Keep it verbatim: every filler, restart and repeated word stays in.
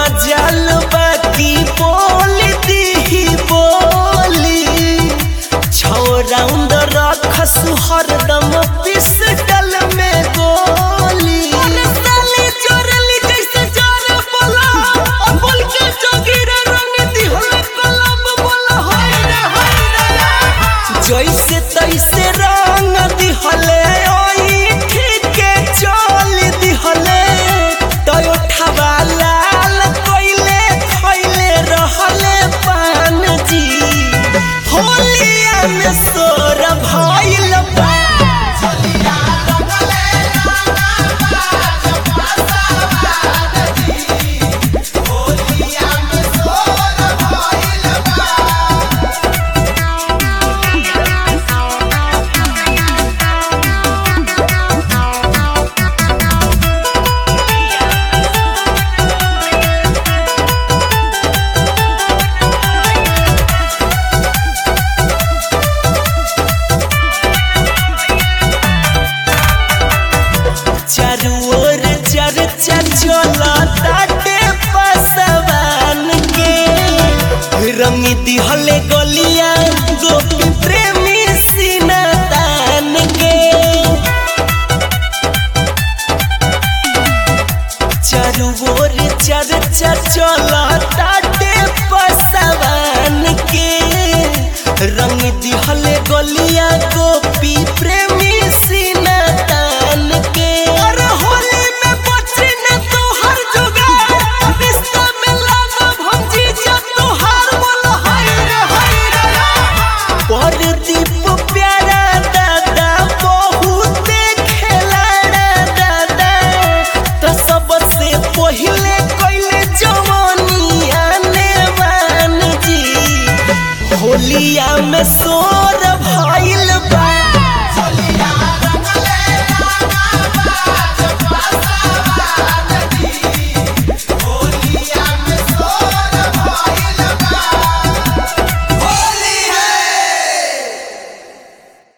मजाल बाकी बोल दी बोली छौ राउंड रखस हरदम पिस्टल में गोली जैसे तैसे रंग दिहले के चल दिहले तो ठबा लाल कोइले खैले रहले पान जी होलिया में सोर भइल बा चारू ओर चर्चा चलताटे पसवान के रंग दिहले गलिया गोपी प्रेमी सीना तान के चारू ओर चर्चा चलताटे पसवान के रंग दिहले